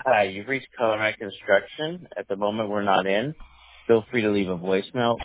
Hi, you've reached Colorado Construction. At the moment, we're not in. Feel free to leave a voicemail